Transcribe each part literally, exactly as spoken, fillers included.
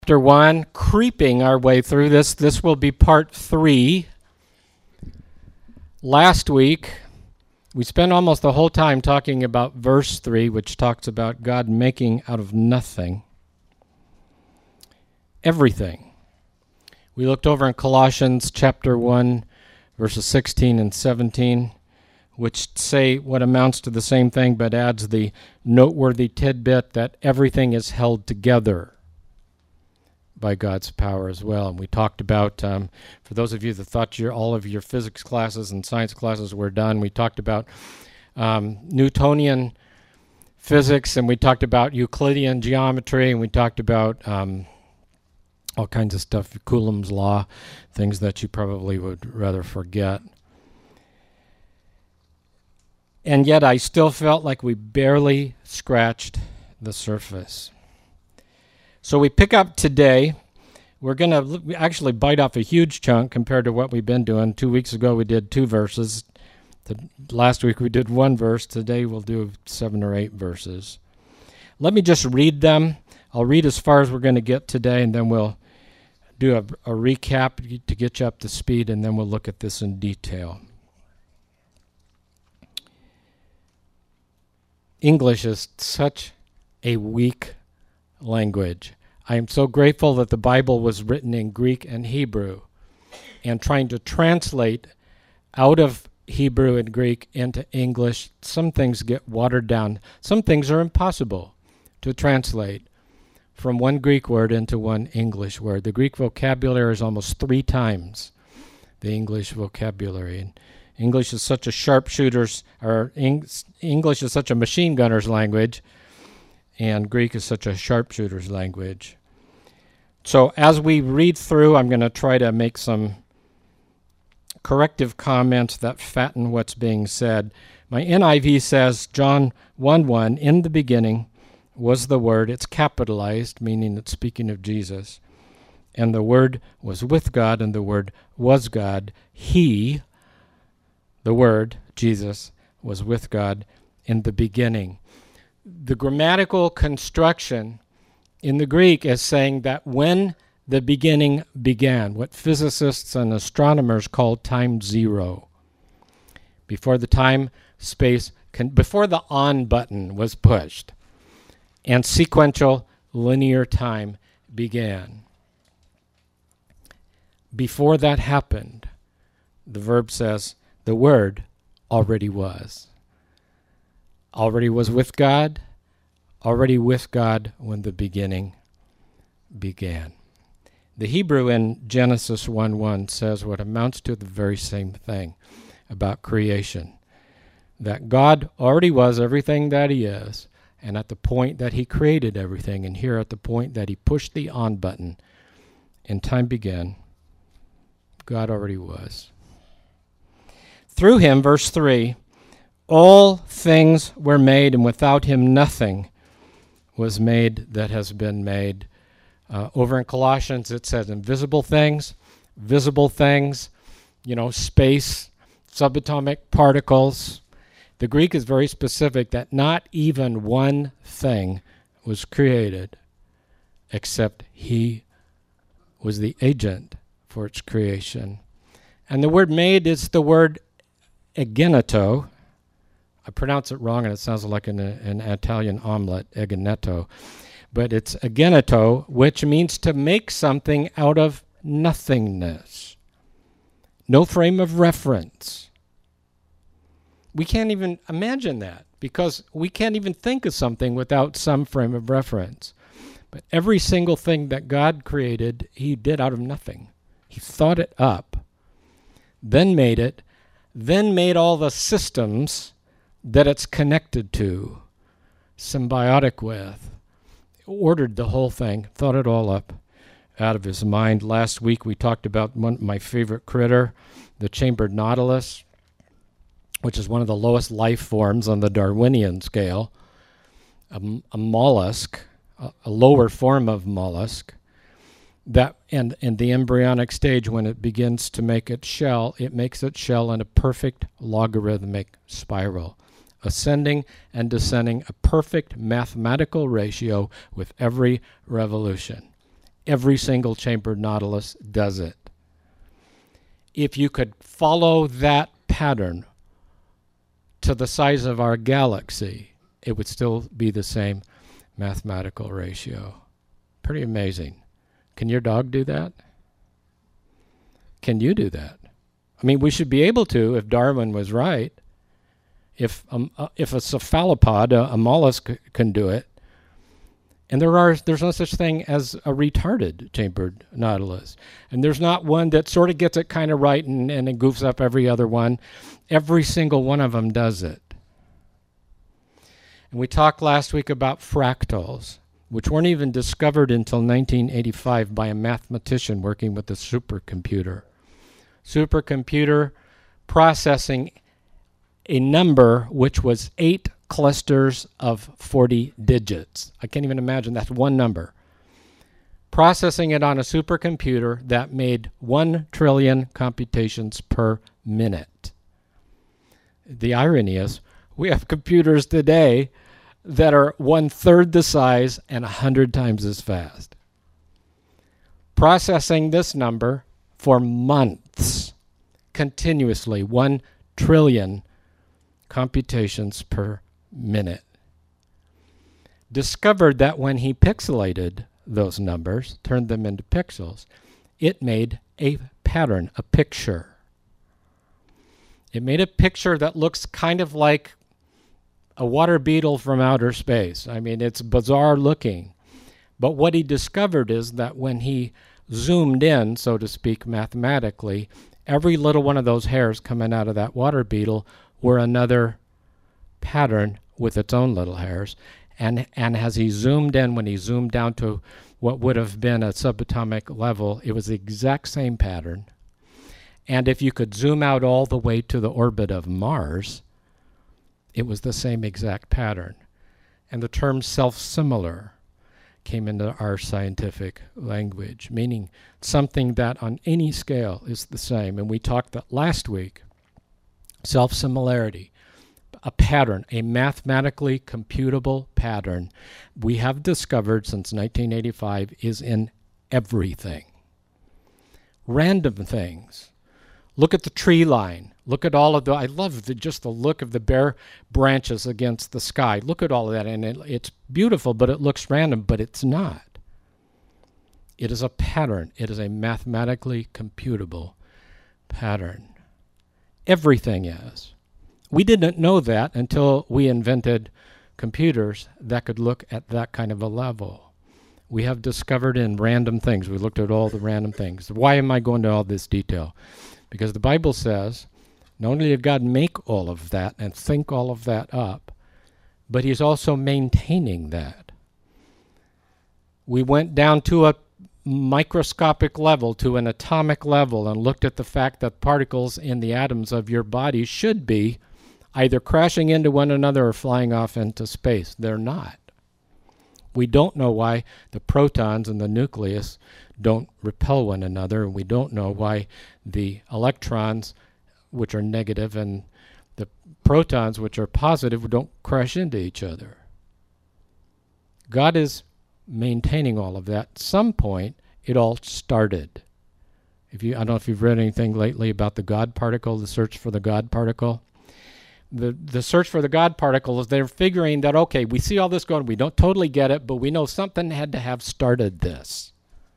Chapter one, creeping our way through this. This will be part three. Last week, we spent almost the whole time talking about verse three, which talks about God making out of nothing everything. We looked over in Colossians chapter one, verses sixteen and seventeen, which say what amounts to the same thing, but adds the noteworthy tidbit that everything is held together by God's power as well. And we talked about, um, for those of you that thought your, all of your physics classes and science classes were done, we talked about um, Newtonian physics, and we talked about Euclidean geometry, and we talked about um, all kinds of stuff, Coulomb's law, things that you probably would rather forget. And yet I still felt like we barely scratched the surface. So we pick up today. We're going to actually bite off a huge chunk compared to what we've been doing. Two weeks ago we did two verses. The, last week we did one verse. Today we'll do seven or eight verses. Let me just read them. I'll read as far as we're going to get today, and then we'll do a, a recap to get you up to speed, and then we'll look at this in detail. English is such a weak language. I am so grateful that the Bible was written in Greek and Hebrew, and trying to translate out of Hebrew and Greek into English, some things get watered down. Some things are impossible to translate from one Greek word into one English word. The Greek vocabulary is almost three times the English vocabulary. And English is such a sharpshooter's, or Eng- English is such a machine gunner's language, and Greek is such a sharpshooter's language. So as we read through, I'm going to try to make some corrective comments that fatten what's being said. My N I V says, John one one, in the beginning was the Word. It's capitalized, meaning it's speaking of Jesus. And the Word was with God, and the Word was God. He, the Word, Jesus, was with God in the beginning. The grammatical construction in the Greek is saying that when the beginning began, what physicists and astronomers call time zero, before the time, space, con- before the on button was pushed, and sequential linear time began. Before that happened, the verb says, the Word already was. Already was with God, already with God when the beginning began. The Hebrew in Genesis one one says what amounts to the very same thing about creation, that God already was everything that he is, and at the point that he created everything, and here at the point that he pushed the on button and time began, God already was. Through him, verse three, all things were made, and without him nothing was made that has been made. Uh, over in Colossians it says invisible things, visible things, you know, space, subatomic particles. The Greek is very specific that not even one thing was created except he was the agent for its creation. And the word made is the word egeneto. I pronounce it wrong, and it sounds like an, an Italian omelet, egeneto. But it's egeneto, which means to make something out of nothingness. No frame of reference. We can't even imagine that, because we can't even think of something without some frame of reference. But every single thing that God created, he did out of nothing. He thought it up, then made it, then made all the systems that it's connected to, symbiotic with, ordered the whole thing, thought it all up out of his mind. Last week we talked about one my favorite critter, the chambered nautilus, which is one of the lowest life forms on the Darwinian scale, a, a mollusk, a, a lower form of mollusk, that and in the embryonic stage, when it begins to make its shell, it makes its shell in a perfect logarithmic spiral, ascending and descending, a perfect mathematical ratio with every revolution. Every single chambered nautilus does it. If you could follow that pattern to the size of our galaxy, it would still be the same mathematical ratio. Pretty amazing. Can your dog do that? Can you do that? I mean, we should be able to if Darwin was right. If um, uh, if a cephalopod, a, a mollusk, c- can do it, and there are there's no such thing as a retarded chambered nautilus, and there's not one that sort of gets it kind of right and, and it goofs up every other one. Every single one of them does it. And we talked last week about fractals, which weren't even discovered until nineteen eighty-five by a mathematician working with a supercomputer. Supercomputer processing a number which was eight clusters of forty digits. I can't even imagine that's one number. Processing it on a supercomputer that made one trillion computations per minute. The irony is we have computers today that are one-third the size and a hundred times as fast. Processing this number for months, continuously, one trillion computations per minute. Discovered that when he pixelated those numbers, turned them into pixels, it made a pattern, a picture. It made a picture that looks kind of like a water beetle from outer space. I mean, it's bizarre looking. But what he discovered is that when he zoomed in, so to speak, mathematically, every little one of those hairs coming out of that water beetle were another pattern with its own little hairs. And, and as he zoomed in, when he zoomed down to what would have been a subatomic level, it was the exact same pattern. And if you could zoom out all the way to the orbit of Mars, it was the same exact pattern. And the term self-similar came into our scientific language, meaning something that on any scale is the same. And we talked that last week. Self-similarity, a pattern, a mathematically computable pattern we have discovered since nineteen eighty-five is in everything. Random things. Look at the tree line. Look at all of the, I love the, just the look of the bare branches against the sky. Look at all of that, and it, it's beautiful, but it looks random, but it's not. It is a pattern. It is a mathematically computable pattern. Everything is. We didn't know that until we invented computers that could look at that kind of a level. We have discovered in random things. We looked at all the random things. Why am I going to all this detail? Because the Bible says, not only did God make all of that and think all of that up, but he's also maintaining that. We went down to a microscopic level, to an atomic level, and looked at the fact that particles in the atoms of your body should be either crashing into one another or flying off into space. They're not. We don't know why the protons in the nucleus don't repel one another, and we don't know why the electrons, which are negative, and the protons, which are positive, don't crash into each other. God is maintaining all of that. At some point, it all started. If you, I don't know if you've read anything lately about the God particle, the search for the God particle. The the search for the God particle is they're figuring that, okay, we see all this going, we don't totally get it, but we know something had to have started this.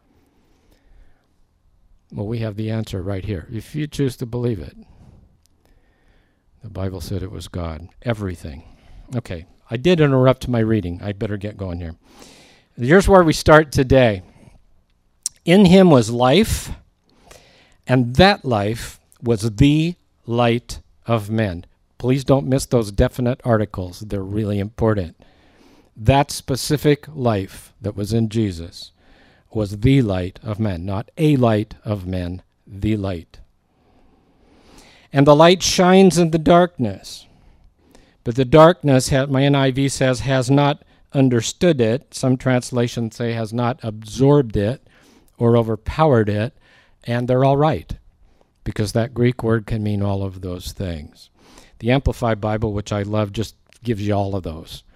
Well, we have the answer right here, if you choose to believe it. The Bible said it was God. Everything. Okay, I did interrupt my reading. I better get going here. Here's where we start today. In him was life, and that life was the light of men. Please don't miss those definite articles. They're really important. That specific life that was in Jesus was the light of men, not a light of men, the light. And the light shines in the darkness. But the darkness, my N I V says, has not understood it. Some translations say has not absorbed it or overpowered it. And they're all right, because that Greek word can mean all of those things. The Amplified Bible, which I love, just gives you all of those.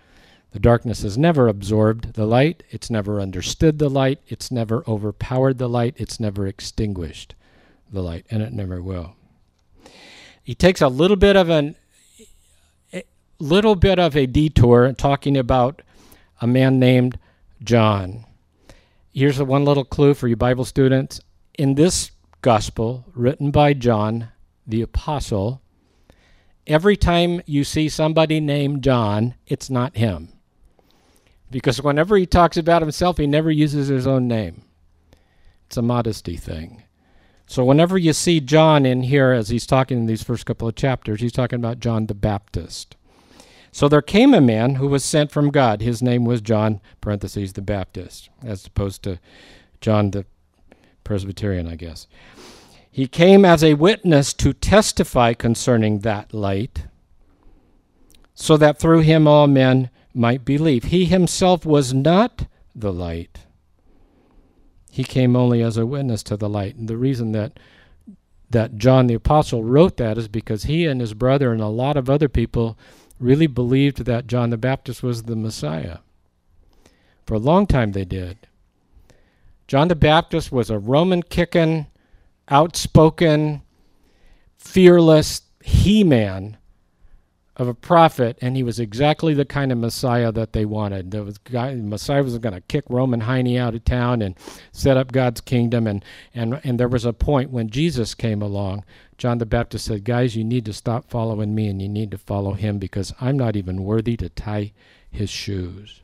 The darkness has never absorbed the light. It's never understood the light. It's never overpowered the light. It's never extinguished the light, and it never will. He takes a little bit of an a little bit of a detour talking about a man named John. Here's a one little clue for you Bible students. In this gospel written by John the apostle, every time you see somebody named John, it's not him. Because whenever he talks about himself, he never uses his own name. It's a modesty thing. So whenever you see John in here, as he's talking in these first couple of chapters, he's talking about John the Baptist. So there came a man who was sent from God. His name was John, parentheses, the Baptist, as opposed to John the Presbyterian, I guess. He came as a witness to testify concerning that light, so that through him all men might believe. He himself was not the light. He came only as a witness to the light. And the reason that that John the Apostle wrote that is because he and his brother and a lot of other people really believed that John the Baptist was the Messiah. For a long time they did. John the Baptist was a Roman-kicking, outspoken, fearless he-man of a prophet, and he was exactly the kind of Messiah that they wanted. The guy, Messiah was going to kick Roman Heine out of town and set up God's kingdom, and, and, and there was a point when Jesus came along. John the Baptist said, guys, you need to stop following me, and you need to follow him, because I'm not even worthy to tie his shoes.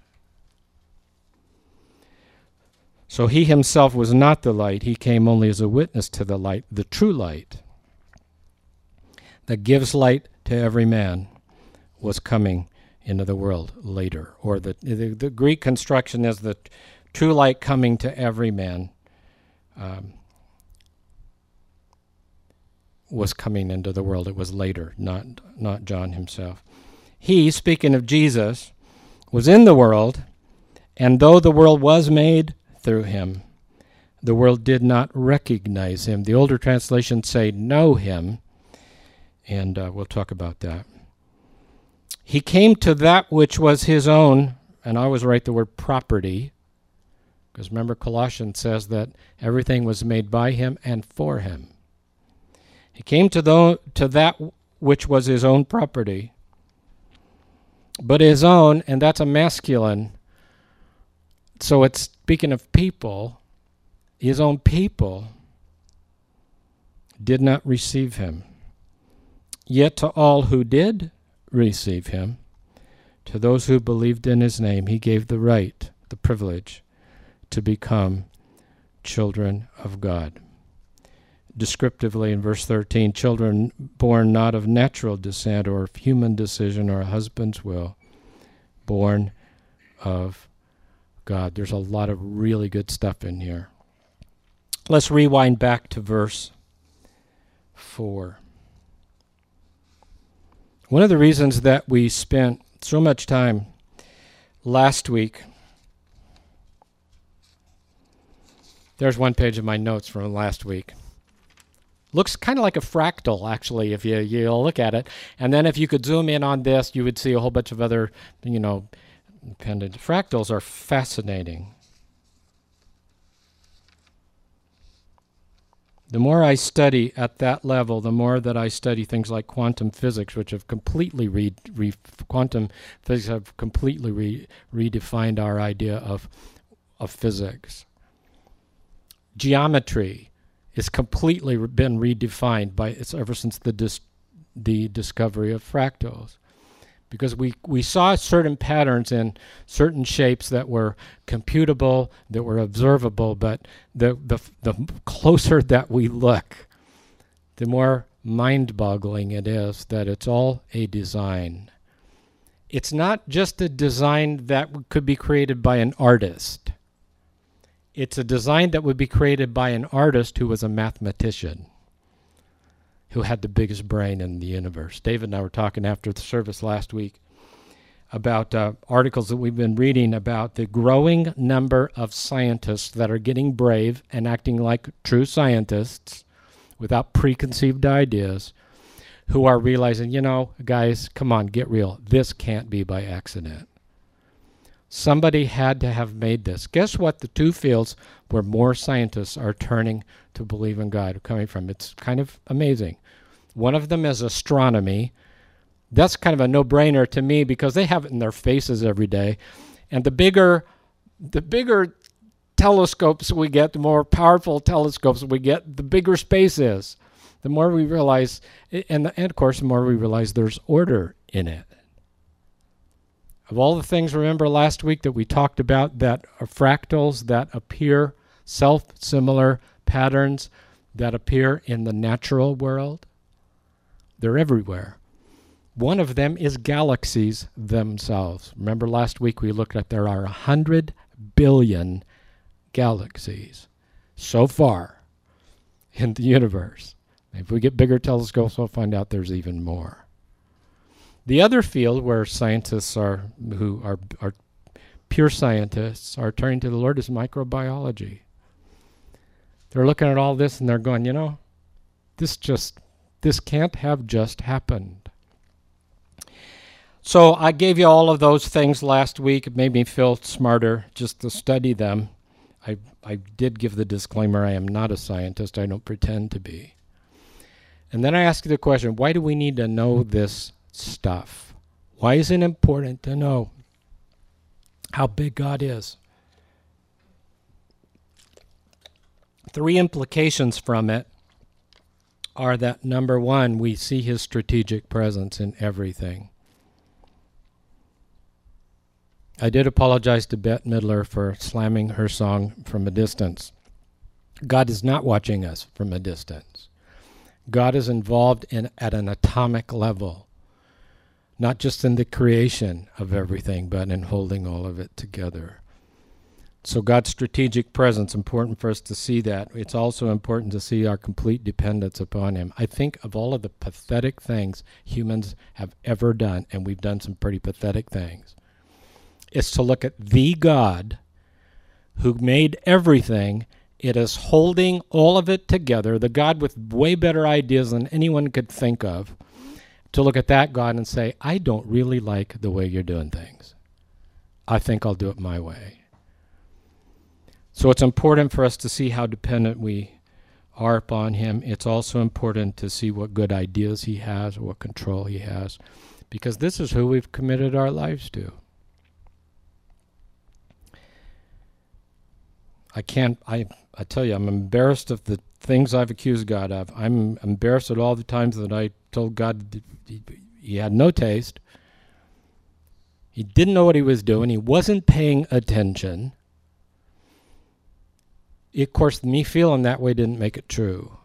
So he himself was not the light. He came only as a witness to the light, the true light, that gives light to every man, was coming into the world later. Or the, the, the Greek construction is the true light coming to every man um, was coming into the world. It was later, not, not John himself. He, speaking of Jesus, was in the world, and though the world was made through him, the world did not recognize him. The older translations say know him, and uh, we'll talk about that. He came to that which was his own, and I always write the word property, because remember Colossians says that everything was made by him and for him. He came to, the, to that which was his own property, but his own, and that's a masculine, so it's speaking of people, his own people did not receive him. Yet to all who did receive him, to those who believed in his name, he gave the right, the privilege, to become children of God. Descriptively in verse thirteen, children born not of natural descent or of human decision or a husband's will, born of God. There's a lot of really good stuff in here. Let's rewind back to verse four. One of the reasons that we spent so much time last week, there's one page of my notes from last week. Looks kind of like a fractal, actually, if you, you look at it. And then if you could zoom in on this, you would see a whole bunch of other, you know, pendant fractals are fascinating. The more I study at that level, the more that I study things like quantum physics, which have completely re, re quantum physics have completely re, redefined our idea of of physics. Geometry is completely been redefined by it's ever since the dis, the discovery of fractals. Because we, we saw certain patterns in certain shapes that were computable, that were observable, but the, the, the closer that we look, the more mind-boggling it is that it's all a design. It's not just a design that could be created by an artist. It's a design that would be created by an artist who was a mathematician, who had the biggest brain in the universe. David and I were talking after the service last week about uh, articles that we've been reading about the growing number of scientists that are getting brave and acting like true scientists without preconceived ideas, who are realizing, you know, guys, come on, get real. This can't be by accident. Somebody had to have made this. Guess what the two fields where more scientists are turning to believe in God are coming from? It's kind of amazing. One of them is astronomy. That's kind of a no-brainer to me because they have it in their faces every day. And the bigger, the bigger telescopes we get, the more powerful telescopes we get, the bigger space is. The more we realize, and, and of course, the more we realize there's order in it. Of all the things, remember last week that we talked about that are fractals that appear, self-similar patterns that appear in the natural world? They're everywhere. One of them is galaxies themselves. Remember last week we looked at there are one hundred billion galaxies so far in the universe. If we get bigger telescopes, we'll find out there's even more. The other field where scientists are, who are, are pure scientists, are turning to the Lord is microbiology. They're looking at all this and they're going, you know, this just, this can't have just happened. So I gave you all of those things last week. It made me feel smarter just to study them. I, I did give the disclaimer, I am not a scientist. I don't pretend to be. And then I asked you the question, why do we need to know this stuff? Why is it important to know how big God is? Three implications from it are that, number one, we see his strategic presence in everything. I did apologize to Bette Midler for slamming her song from a distance. God is not watching us from a distance. God is involved in at an atomic level, not just in the creation of everything, but in holding all of it together. So God's strategic presence, important for us to see that. It's also important to see our complete dependence upon him. I think of all of the pathetic things humans have ever done, and we've done some pretty pathetic things, it's to look at the God who made everything. It is holding all of it together, the God with way better ideas than anyone could think of, to look at that God and say, I don't really like the way you're doing things. I think I'll do it my way. So it's important for us to see how dependent we are upon him. It's also important to see what good ideas he has, what control he has, because this is who we've committed our lives to. I can't, I, I tell you, I'm embarrassed of the things I've accused God of. I'm embarrassed at all the times that I told God he, he had no taste. He didn't know what he was doing. He wasn't paying attention. Of course, me feeling that way didn't make it true.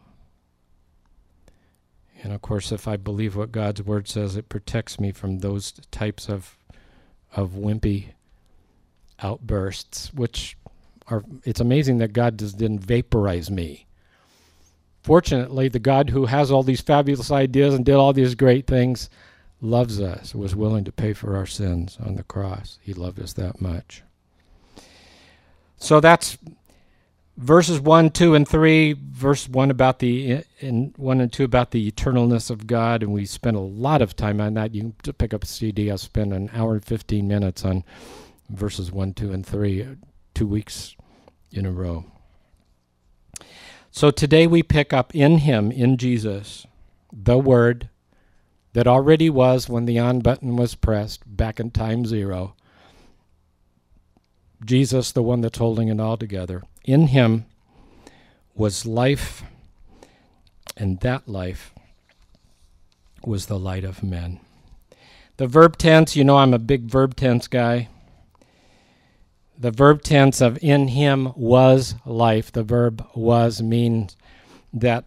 And of course, if I believe what God's word says, it protects me from those types of of wimpy outbursts, which are, it's amazing that God just didn't vaporize me. Fortunately, the God who has all these fabulous ideas and did all these great things loves us, was willing to pay for our sins on the cross. He loved us that much. So that's verses one, two, and three. Verse one about the in one and two about the eternalness of God, and we spent a lot of time on that. You can pick up a C D. I'll spend an hour and fifteen minutes on verses one, two, and three, two weeks in a row. So today we pick up in him, in Jesus, the Word that already was when the on button was pressed back in time zero. Jesus, the one that's holding it all together. In him was life, and that life was the light of men. The verb tense, you know I'm a big verb tense guy. The verb tense of in him was life. The verb was means that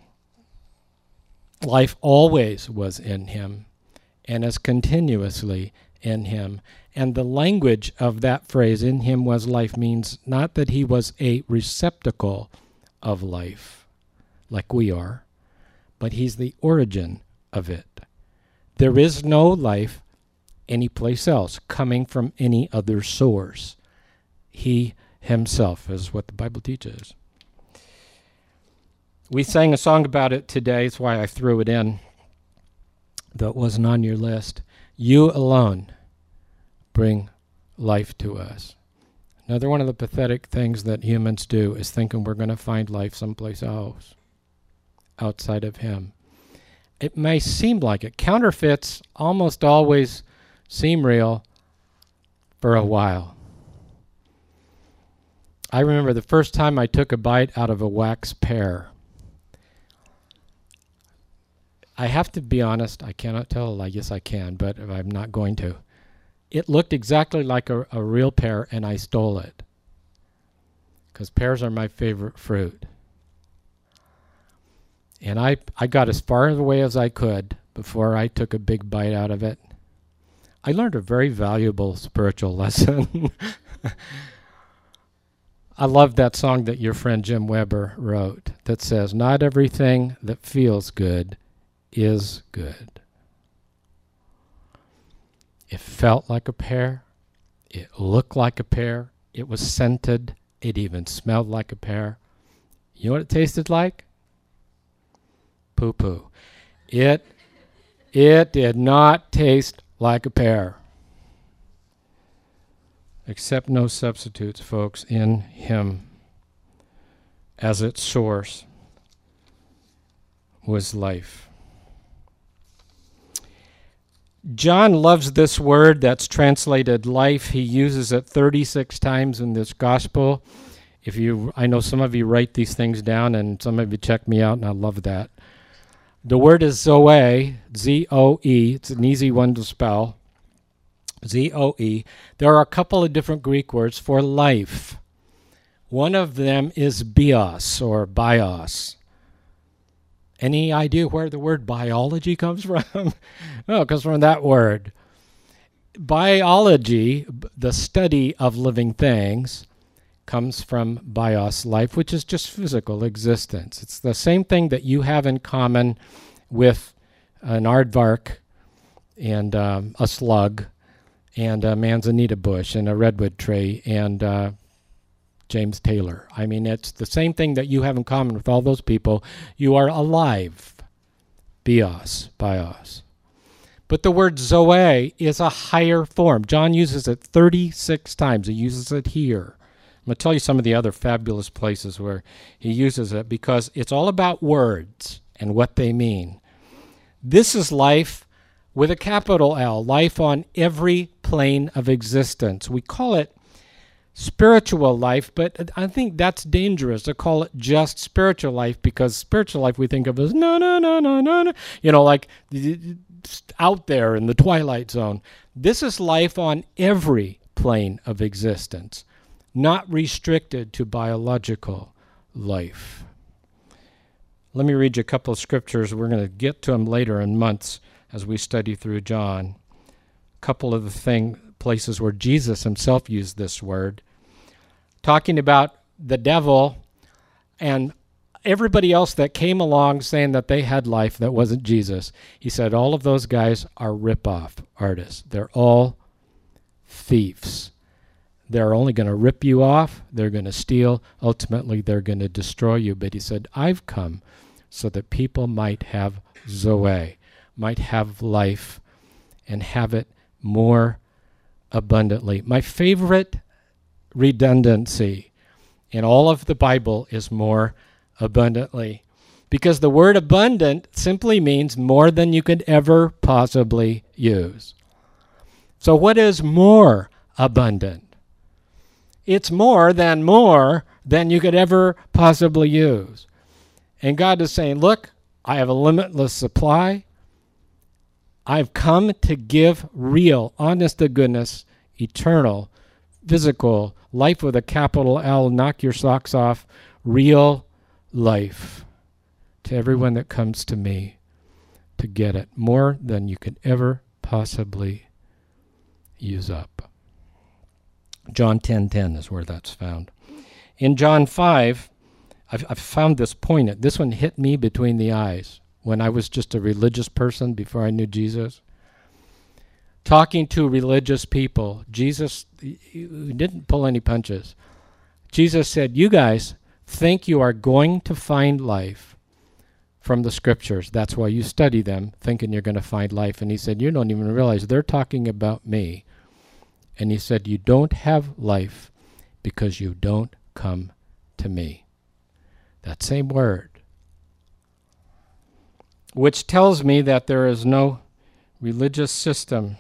life always was in him and is continuously in him. And the language of that phrase, in him was life, means not that he was a receptacle of life, like we are, but he's the origin of it. There is no life anyplace else coming from any other source. He himself is what the Bible teaches. We sang a song about it today. That's why I threw it in, though it wasn't on your list. You alone bring life to us. Another one of the pathetic things that humans do is thinking we're going to find life someplace else, outside of him. It may seem like it. Counterfeits almost always seem real for a while. I remember the first time I took a bite out of a wax pear. I have to be honest, I cannot tell a lie. Yes, I can, but I'm not going to. It looked exactly like a, a real pear, and I stole it. Because pears are my favorite fruit. And I, I got as far away as I could before I took a big bite out of it. I learned a very valuable spiritual lesson. I love that song that your friend Jim Weber wrote that says, "Not everything that feels good is good." It felt like a pear. It looked like a pear. It was scented. It even smelled like a pear. You know what it tasted like? Poo-poo. It, it did not taste like a pear. Except no substitutes, folks, in him. As its source was life. John loves this word that's translated life. He uses it thirty-six times in this gospel. If you, I know some of you write these things down, and some of you check me out, and I love that. The word is Zoe, Z O E. It's an easy one to spell. Z O E. There are a couple of different Greek words for life. One of them is bios or bios. Any idea where the word biology comes from? No, it comes from that word. Biology, the study of living things, comes from bios, life, which is just physical existence. It's the same thing that you have in common with an aardvark and um, a slug and a manzanita bush and a redwood tree and uh, James Taylor. I mean, it's the same thing that you have in common with all those people. You are alive. Bios, bios. But the word Zoe is a higher form. John uses it thirty-six times. He uses it here. I'm going to tell you some of the other fabulous places where he uses it because it's all about words and what they mean. This is life with a capital L, life on every plane of existence. We call it spiritual life, but I think that's dangerous to call it just spiritual life because spiritual life we think of as no, no, no, no, no, no, you know, like out there in the twilight zone. This is life on every plane of existence, not restricted to biological life. Let me read you a couple of scriptures. We're going to get to them later in months as we study through John. A couple of the thing, places where Jesus himself used this word, talking about the devil and everybody else that came along saying that they had life that wasn't Jesus. He said all of those guys are rip-off artists. They're all thieves. They're only going to rip you off. They're going to steal. Ultimately, they're going to destroy you. But he said, I've come so that people might have Zoe, might have life, and have it more abundantly. My favorite redundancy in all of the Bible is more abundantly, because the word abundant simply means more than you could ever possibly use. So what is more abundant? It's more than more than you could ever possibly use. And God is saying, look, I have a limitless supply. I've come to give real, honest to goodness, eternal, physical, life with a capital L, knock your socks off, real life to everyone that comes to me to get it, more than you could ever possibly use up. John ten ten is where that's found. In John five, I've, I've found this poignant. This one hit me between the eyes when I was just a religious person before I knew Jesus. Talking to religious people, Jesus he didn't pull any punches. Jesus said, you guys think you are going to find life from the scriptures. That's why you study them, thinking you're going to find life. And he said, you don't even realize they're talking about me. And he said, you don't have life because you don't come to me. That same word. Which tells me that there is no religious system,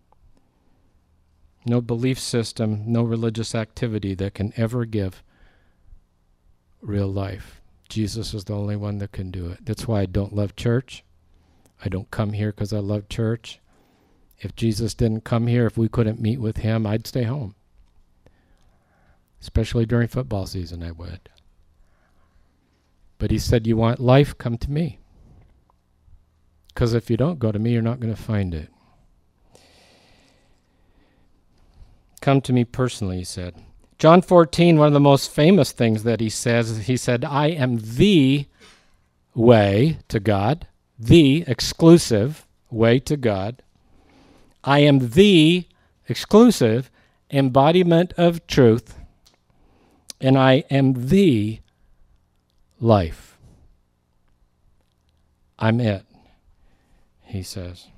no belief system, no religious activity that can ever give real life. Jesus is the only one that can do it. That's why I don't love church. I don't come here because I love church. If Jesus didn't come here, if we couldn't meet with him, I'd stay home. Especially during football season, I would. But he said, you want life? Come to me. Because if you don't go to me, you're not going to find it. Come to me personally, he said. John fourteen, one of the most famous things that he says, he said, I am the way to God, the exclusive way to God. I am the exclusive embodiment of truth, and I am the life. I'm it, he says.